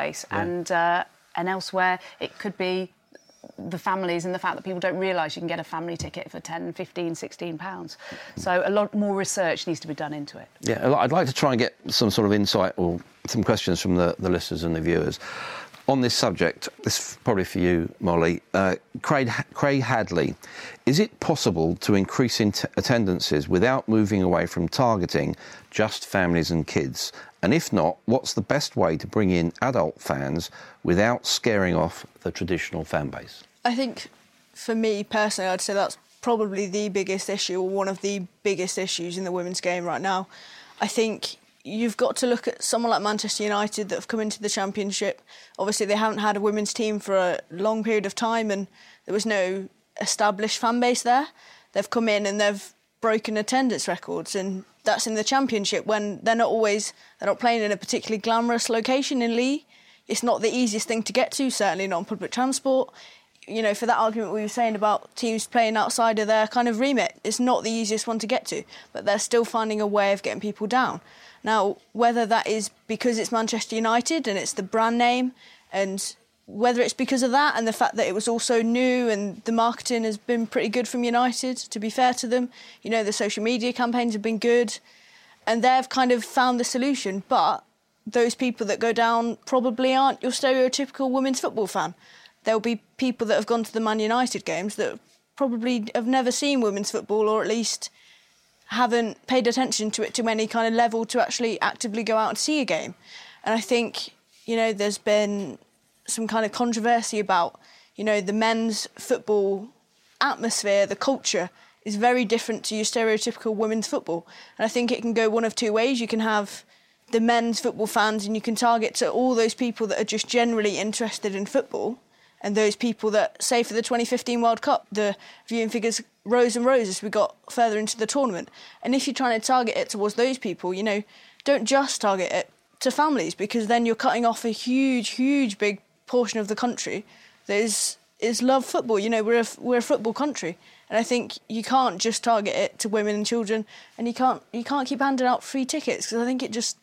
and elsewhere it could be the families and the fact that people don't realise you can get a family ticket for £10, £15, £16. So a lot more research needs to be done into it. Yeah, I'd like to try and get some sort of insight or some questions from the listeners and the viewers. On this subject, this is probably for you, Molly. Craig Hadley, is it possible to increase attendances without moving away from targeting just families and kids? And if not, what's the best way to bring in adult fans without scaring off the traditional fan base? I think, for me personally, I'd say that's probably the biggest issue, or one of the biggest issues in the women's game right now. I think you've got to look at someone like Manchester United that have come into the Championship. Obviously, they haven't had a women's team for a long period of time and there was no established fan base there. They've come in and they've broken attendance records, and that's in the Championship when they're not playing in a particularly glamorous location in Lee. It's not the easiest thing to get to, certainly not on public transport. You know, for that argument we were saying about teams playing outside of their kind of remit, it's not the easiest one to get to, but they're still finding a way of getting people down. Now, whether that is because it's Manchester United and it's the brand name, and whether it's because of that and the fact that it was also new and the marketing has been pretty good from United, to be fair to them. You know, the social media campaigns have been good and they've kind of found the solution. But those people that go down probably aren't your stereotypical women's football fan. There'll be people that have gone to the Man United games that probably have never seen women's football, or at least haven't paid attention to it to any kind of level to actually actively go out and see a game. And I think, you know, there's been some kind of controversy about, you know, the men's football atmosphere, the culture is very different to your stereotypical women's football. And I think it can go one of two ways. You can have the men's football fans and you can target to all those people that are just generally interested in football, and those people that, say for the 2015 World Cup, the viewing figures rose and rose as we got further into the tournament. And if you're trying to target it towards those people, you know, don't just target it to families, because then you're cutting off a huge big portion of the country that is love football. You know, we're a football country, and I think you can't just target it to women and children, and you can't keep handing out free tickets, because I think it just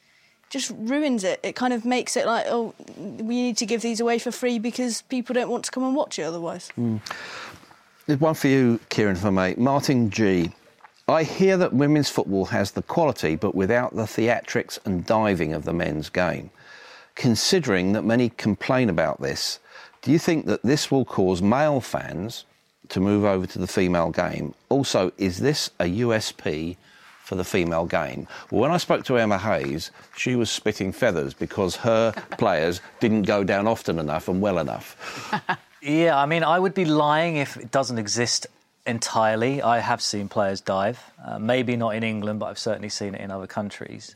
ruins it. It kind of makes it like, oh, we need to give these away for free because people don't want to come and watch it otherwise. There's one for you, Kieran, if I may. Martin G. I hear that women's football has the quality but without the theatrics and diving of the men's game. Considering that many complain about this, do you think that this will cause male fans to move over to the female game? Also, is this a USP for the female game? Well, when I spoke to Emma Hayes, she was spitting feathers because her players didn't go down often enough and well enough. Yeah, I mean, I would be lying if it doesn't exist entirely. I have seen players dive, maybe not in England, but I've certainly seen it in other countries.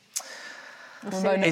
Ramona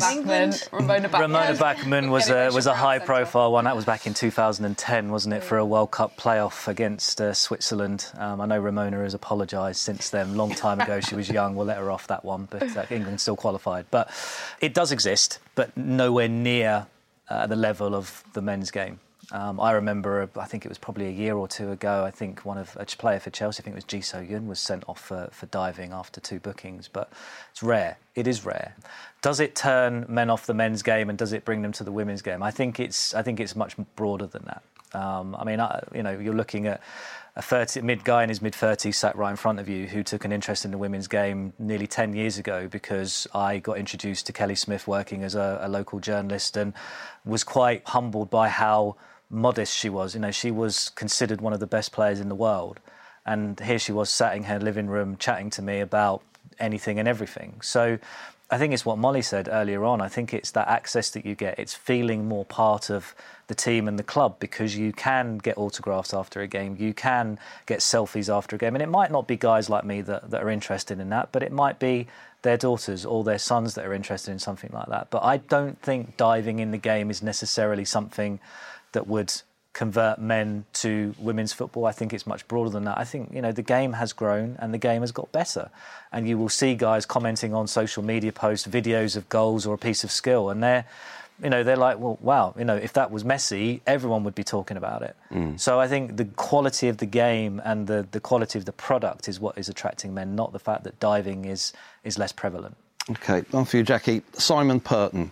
Bachmann was a high-profile one. That was back in 2010, wasn't it, for a World Cup playoff against Switzerland. I know Ramona has apologised since then. Long time ago, she was young. We'll let her off that one, but England still qualified. But it does exist, but nowhere near the level of the men's game. I remember, I think it was probably a year or two ago, I think a player for Chelsea, I think it was Ji So-yun, was sent off for diving after 2 bookings. But it's rare. It is rare. Does it turn men off the men's game and does it bring them to the women's game? I think it's much broader than that. I mean, you know, you're looking at a guy in his mid-30s sat right in front of you who took an interest in the women's game nearly 10 years ago because I got introduced to Kelly Smith working as a local journalist, and was quite humbled by how modest she was. You know, she was considered one of the best players in the world. And here she was sat in her living room chatting to me about anything and everything. So I think it's what Molly said earlier on. I think it's that access that you get. It's feeling more part of the team and the club, because you can get autographs after a game. You can get selfies after a game. And it might not be guys like me that are interested in that, but it might be their daughters or their sons that are interested in something like that. But I don't think diving in the game is necessarily something that would convert men to women's football. I think it's much broader than that. I think, the game has grown and the game has got better. And you will see guys commenting on social media posts, videos of goals or a piece of skill, and they're like, well, wow, if that was Messi, everyone would be talking about it. So I think the quality of the game and the quality of the product is what is attracting men, not the fact that diving is less prevalent. OK, on for you, Jackie. Simon Purton.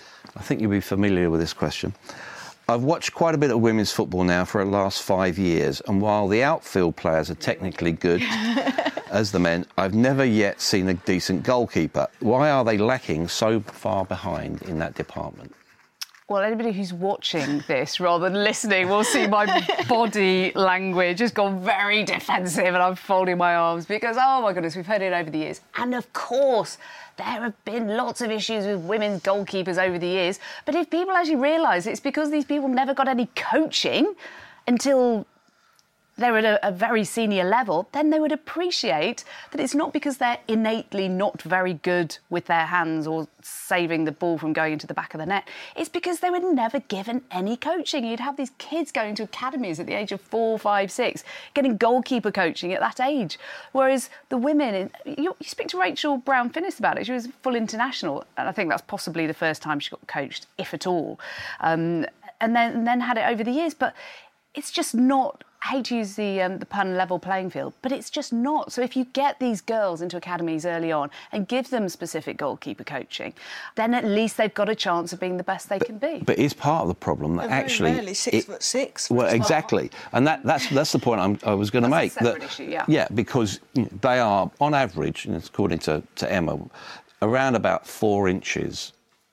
I think you'll be familiar with this question. I've watched quite a bit of women's football now for the last 5 years, and while the outfield players are technically good as the men, I've never yet seen a decent goalkeeper. Why are they lacking so far behind in that department? Well, anybody who's watching this rather than listening will see my body language has gone very defensive, and I'm folding my arms because, oh my goodness, we've heard it over the years. And of course, there have been lots of issues with women's goalkeepers over the years. But if people actually realise it's because these people never got any coaching until they're at a very senior level, then they would appreciate that it's not because they're innately not very good with their hands or saving the ball from going into the back of the net. It's because they were never given any coaching. You'd have these kids going to academies at the age of 4, 5, 6, getting goalkeeper coaching at that age. Whereas the women, you speak to Rachel Brown-Finnis about it. She was full international, and I think that's possibly the first time she got coached, if at all, and then had it over the years. But it's just not, I hate to use the pun, level playing field, but it's just not. So if you get these girls into academies early on and give them specific goalkeeper coaching, then at least they've got a chance of being the best they can be. But is part of the problem that actually... Really 6'6". Well, exactly. And that's the point I was going to make. That's a separate issue, yeah. Yeah, because they are, on average, according to Emma, around about 4 inches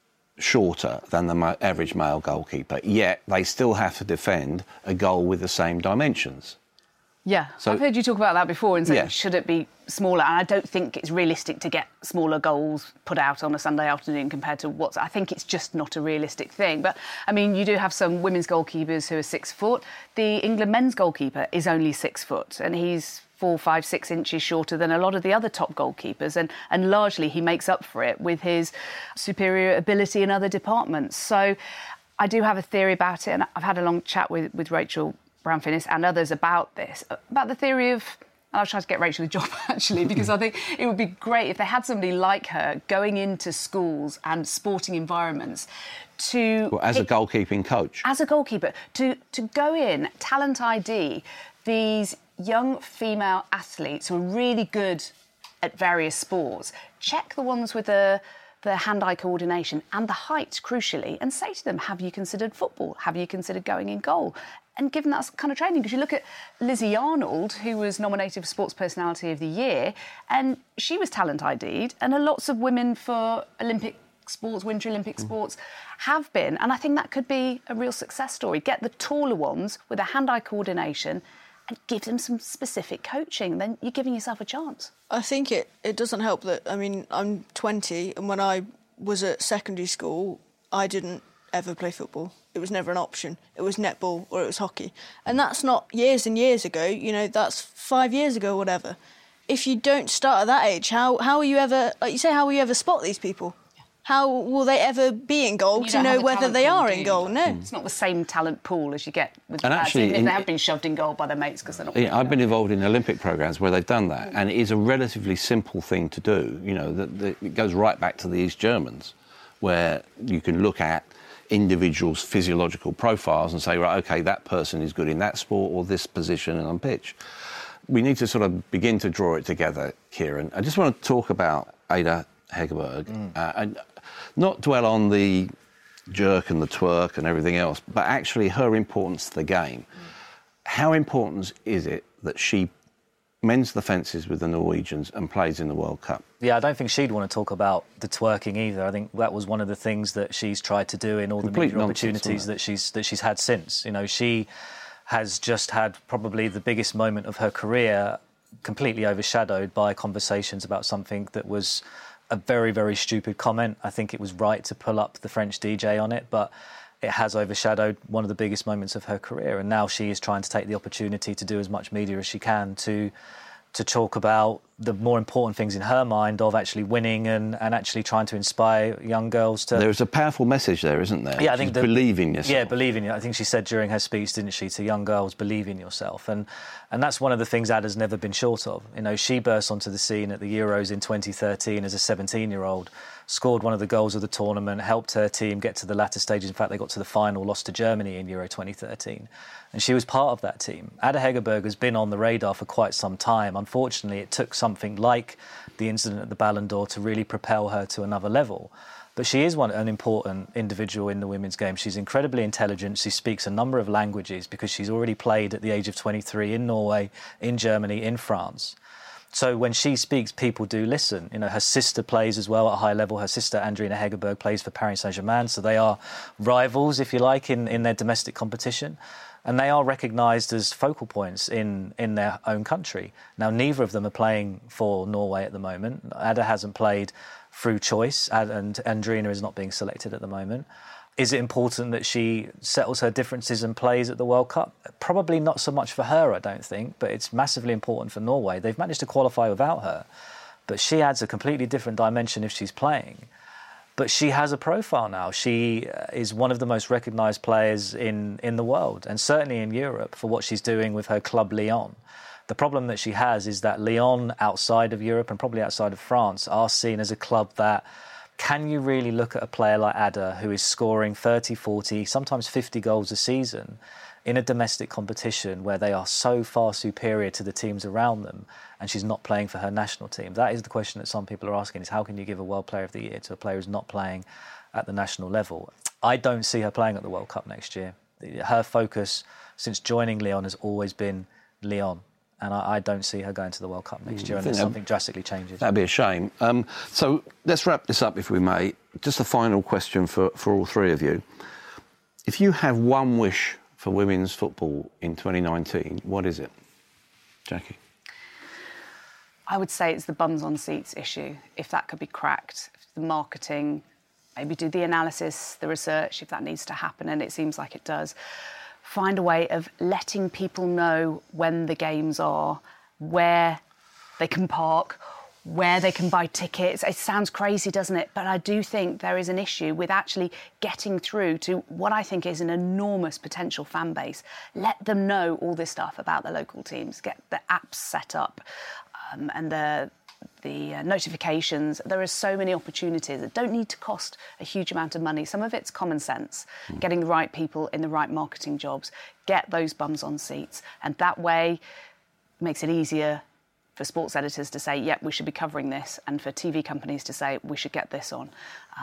shorter than the average male goalkeeper, yet they still have to defend a goal with the same dimensions. Yeah, so, I've heard you talk about that before and say, should it be smaller? And I don't think it's realistic to get smaller goals put out on a Sunday afternoon compared to what's... I think it's just not a realistic thing. But, I mean, you do have some women's goalkeepers who are 6 foot. The England men's goalkeeper is only 6 foot, and he's 4, 5, 6 inches shorter than a lot of the other top goalkeepers, and largely he makes up for it with his superior ability in other departments. So I do have a theory about it, and I've had a long chat with Rachel Brown-Finnis and others about this, about the theory of... And I'll try to get Rachel a job, actually, because I think it would be great if they had somebody like her going into schools and sporting environments to... Well, as a goalkeeping coach. As a goalkeeper, to go in, talent ID, these young female athletes who are really good at various sports, check the ones with the hand-eye coordination and the height, crucially, and say to them, have you considered football? Have you considered going in goal? And give them that kind of training. Because you look at Lizzie Arnold, who was nominated for Sports Personality of the Year, and she was talent ID'd, and lots of women for Olympic sports, Winter Olympic sports, have been. And I think that could be a real success story. Get the taller ones with a hand-eye coordination and give them some specific coaching, then you're giving yourself a chance. I think it doesn't help that, I mean, I'm 20, and when I was at secondary school, I didn't ever play football. It was never an option. It was netball or it was hockey. And that's not years and years ago, that's 5 years ago or whatever. If you don't start at that age, how will you ever, like you say, how will you ever spot these people? How will they ever be in goal to know whether they are in goal? No. It's not the same talent pool as you get with the lads, even if they have been shoved in goal by their mates because they're not... I've been involved in Olympic programmes where they've done that, and it is a relatively simple thing to do. It goes right back to the East Germans, where you can look at individuals' physiological profiles and say, right, OK, that person is good in that sport or this position and on pitch. We need to sort of begin to draw it together, Kieran. I just want to talk about Ada Hegerberg and not dwell on the jerk and the twerk and everything else, but actually her importance to the game. How important is it that she mends the fences with the Norwegians and plays in the World Cup? Yeah, I don't think she'd want to talk about the twerking either. I think that was one of the things that she's tried to do in all the media opportunities that she's had since. She has just had probably the biggest moment of her career, completely overshadowed by conversations about something that was a very, very stupid comment. I think it was right to pull up the French DJ on it, but it has overshadowed one of the biggest moments of her career. And now she is trying to take the opportunity to do as much media as she can to talk about the more important things in her mind of actually winning and actually trying to inspire young girls to... There's a powerful message there, isn't there? Yeah, I think... believe in yourself. Yeah, believe in it. I think she said during her speech, didn't she, to young girls, believe in yourself. And that's one of the things Ada's never been short of. You know, she burst onto the scene at the Euros in 2013 as a 17-year-old, scored one of the goals of the tournament, helped her team get to the latter stages. In fact, they got to the final, lost to Germany in Euro 2013. And she was part of that team. Ada Hegerberg has been on the radar for quite some time. Unfortunately, it took something like the incident at the Ballon d'Or to really propel her to another level. But she is an important individual in the women's game. She's incredibly intelligent. She speaks a number of languages because she's already played at the age of 23 in Norway, in Germany, in France. So when she speaks, people do listen. You know, her sister plays as well at a high level. Her sister, Andrina Hegerberg, plays for Paris Saint-Germain. So they are rivals, if you like, in their domestic competition. And they are recognised as focal points in their own country. Now, neither of them are playing for Norway at the moment. Ada hasn't played through choice, and Andrina is not being selected at the moment. Is it important that she settles her differences and plays at the World Cup? Probably not so much for her, I don't think, but it's massively important for Norway. They've managed to qualify without her, but she adds a completely different dimension if she's playing. But she has a profile now. She is one of the most recognised players in the world, and certainly in Europe, for what she's doing with her club Lyon. The problem that she has is that Lyon, outside of Europe and probably outside of France, are seen as a club that... Can you really look at a player like Ada, who is scoring 30, 40, sometimes 50 goals a season in a domestic competition where they are so far superior to the teams around them, and she's not playing for her national team? That is the question that some people are asking, is how can you give a World Player of the Year to a player who's not playing at the national level? I don't see her playing at the World Cup next year. Her focus since joining Lyon has always been Lyon. And I don't see her going to the World Cup next year unless something drastically changes. That'd be a shame. So let's wrap this up, if we may. Just a final question for all three of you. If you have one wish for women's football in 2019, what is it? Jackie? I would say it's the bums on seats issue. If that could be cracked, the marketing, maybe do the analysis, the research, if that needs to happen, and it seems like it does. Find a way of letting people know when the games are, where they can park, where they can buy tickets. It sounds crazy, doesn't it? But I do think there is an issue with actually getting through to what I think is an enormous potential fan base. Let them know all this stuff about the local teams, get the apps set up and the notifications. There are so many opportunities that don't need to cost a huge amount of money. Some of it's common sense, getting the right people in the right marketing jobs, get those bums on seats, and that way makes it easier for sports editors to say, yep, we should be covering this, and for TV companies to say, we should get this on.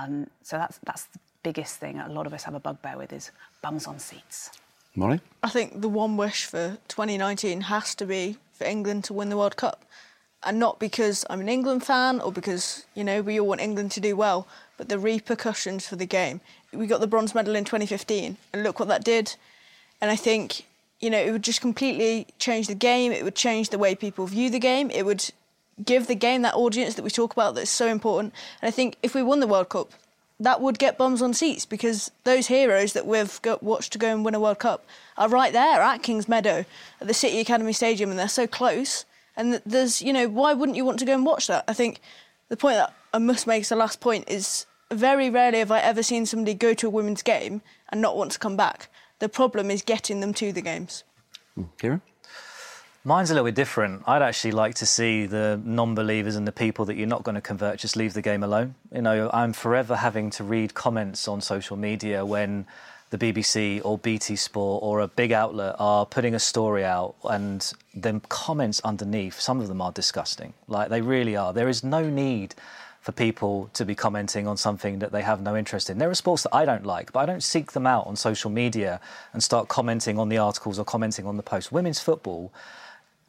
So that's the biggest thing a lot of us have a bugbear with, is bums on seats. Molly? I think the one wish for 2019 has to be for England to win the World Cup. And not because I'm an England fan or because, you know, we all want England to do well, but the repercussions for the game. We got the bronze medal in 2015, and look what that did. And I think, you know, it would just completely change the game. It would change the way people view the game. It would give the game that audience that we talk about that's so important. And I think if we won the World Cup, that would get bums on seats, because those heroes that we've watched to go and win a World Cup are right there at Kings Meadow, at the City Academy Stadium, and they're so close. And there's, you know, why wouldn't you want to go and watch that? I think the point that I must make as the last point is very rarely have I ever seen somebody go to a women's game and not want to come back. The problem is getting them to the games. Kieran? Mine's a little bit different. I'd actually like to see the non-believers and the people that you're not going to convert just leave the game alone. You know, I'm forever having to read comments on social media when the BBC or BT Sport or a big outlet are putting a story out, and then comments underneath, some of them are disgusting. Like, they really are. There is no need for people to be commenting on something that they have no interest in. There are sports that I don't like, but I don't seek them out on social media and start commenting on the articles or commenting on the posts. Women's football,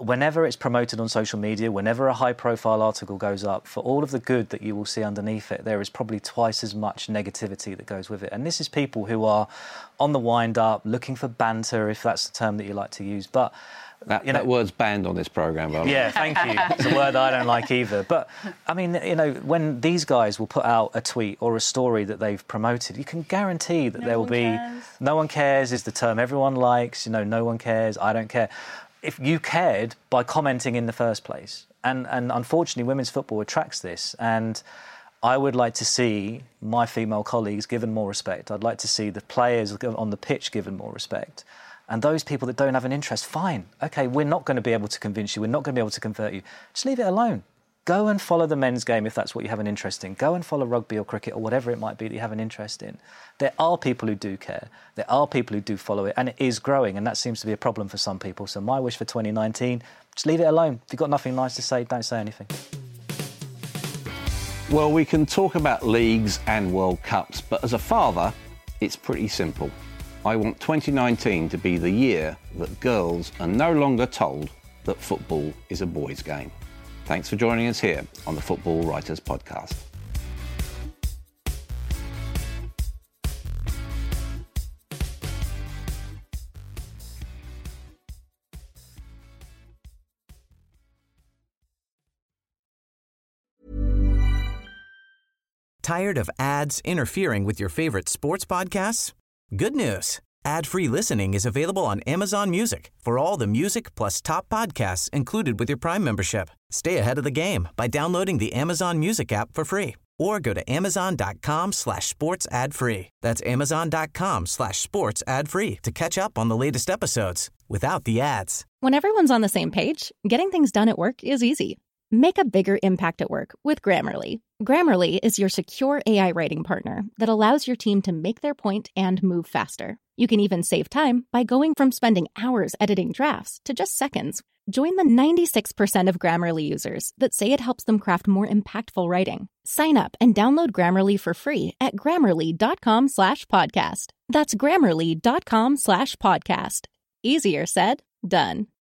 whenever it's promoted on social media, whenever a high-profile article goes up, for all of the good that you will see underneath it, there is probably twice as much negativity that goes with it. And this is people who are on the wind-up, looking for banter, if that's the term that you like to use. But that word's banned on this programme, by the way. Yeah, thank you. It's a word I don't like either. But, I mean, when these guys will put out a tweet or a story that they've promoted, you can guarantee that there will be... No one cares is the term everyone likes. No one cares, I don't care. If you cared by commenting in the first place. And unfortunately, women's football attracts this. And I would like to see my female colleagues given more respect. I'd like to see the players on the pitch given more respect. And those people that don't have an interest, fine. OK, we're not going to be able to convince you. We're not going to be able to convert you. Just leave it alone. Go and follow the men's game if that's what you have an interest in. Go and follow rugby or cricket or whatever it might be that you have an interest in. There are people who do care. There are people who do follow it, and it is growing, and that seems to be a problem for some people. So my wish for 2019, just leave it alone. If you've got nothing nice to say, don't say anything. Well, we can talk about leagues and World Cups, but as a father, it's pretty simple. I want 2019 to be the year that girls are no longer told that football is a boys' game. Thanks for joining us here on the Football Writers Podcast. Tired of ads interfering with your favorite sports podcasts? Good news. Ad-free listening is available on Amazon Music for all the music plus top podcasts included with your Prime membership. Stay ahead of the game by downloading the Amazon Music app for free or go to amazon.com/sports ad free. That's amazon.com/sports ad free to catch up on the latest episodes without the ads. When everyone's on the same page, getting things done at work is easy. Make a bigger impact at work with Grammarly. Grammarly is your secure AI writing partner that allows your team to make their point and move faster. You can even save time by going from spending hours editing drafts to just seconds. Join the 96% of Grammarly users that say it helps them craft more impactful writing. Sign up and download Grammarly for free at Grammarly.com/podcast. That's Grammarly.com/podcast. Easier said, done.